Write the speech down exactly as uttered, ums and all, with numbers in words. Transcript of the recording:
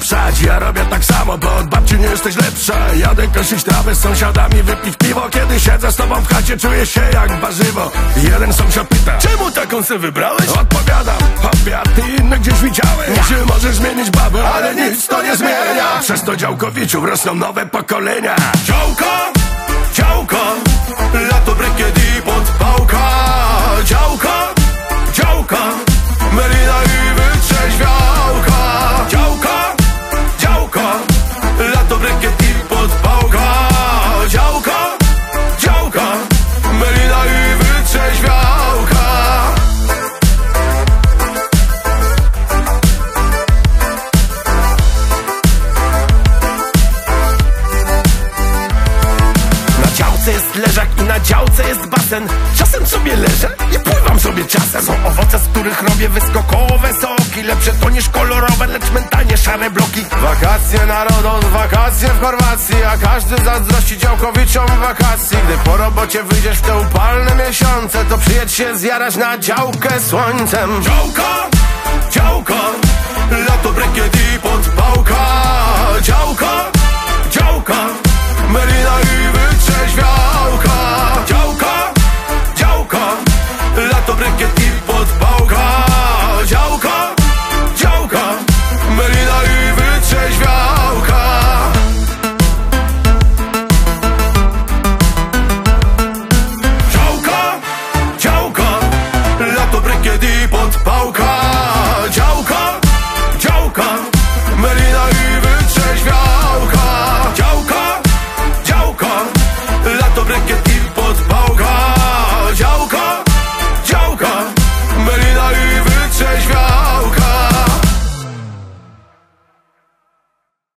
pieprzać. Ja robię tak samo, bo od babci nie jesteś lepsza. Jadę kosić trawę z sąsiadami, wypić piwo. Kiedy siedzę z tobą w chacie, czuję się jak warzywo. Jeden sąsiad pyta, czemu taką se wybrałeś? Odpowiadam, obiad, ty inny gdzieś widziałeś. Czy możesz zmienić babę, ale nic to nie zmienia. Przez to działkowiczów rosną nowe pokolenia. Działko, działko, lato, brykiet i podpałka. Działko, działko, melina i wytrzeźwiałka. Działko, działko, lato, brykiet i podpałka. Działko, działko, melina i wytrzeźwiałka. Na działce jest leżak i na działce jest basen. Czasem sobie leżę i pływam sobie czasem. Są owoce, z których robię wyskokowe soki. Lepsze to niż kolorowe, lecz mentalnie szare bloki. Wakacje na Rodos, wakacje w Chorwacji, a każdy zazdrości działkowiczom wakacji. Gdy po robocie wyjdziesz w te upalne miesiące, to przyjedź się zjarać na działkę słońcem. Działko, działko, lato, brykiet i podpałka. Działko, działko, melina i wytrzeźwiałka.